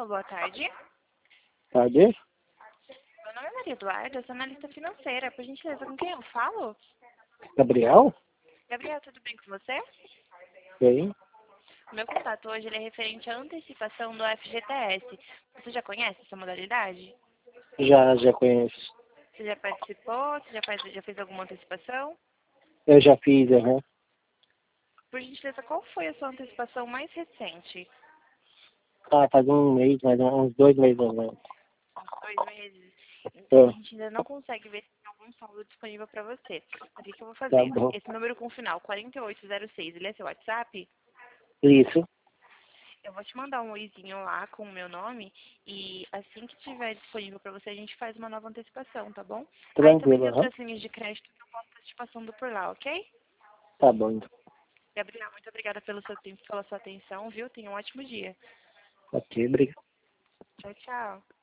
Alô, boa tarde. Tarde? Meu nome é Maria Eduarda, eu sou analista financeira. Por gentileza, com quem eu falo? Gabriel? Gabriel, tudo bem com você? Bem, O meu contato hoje ele é referente à antecipação do FGTS. Você já conhece essa modalidade? já conheço. Você já participou? Você já fez alguma antecipação? Eu já fiz, aham. Por gentileza, qual foi a sua antecipação mais recente? Ah, faz um mês, mais uns 2 meses, mais ou menos. Uns 2 meses? Então, a Ah, gente ainda não consegue ver se tem algum saldo disponível para você. Mas o que eu vou tá fazer? bom. Esse número com final 4806, ele é seu WhatsApp? Isso, Eu vou te mandar um oizinho lá com o meu nome e assim que tiver disponível para você, a gente faz uma nova antecipação, tá bom? Aí também tranquilo, tem aham. outras linhas de crédito que eu posso estar te passando por lá, ok? Tá bom, então. Gabriela, muito obrigada pelo seu tempo, pela sua atenção, viu? Tenha um ótimo dia. Ok, obrigado. Tchau, tchau.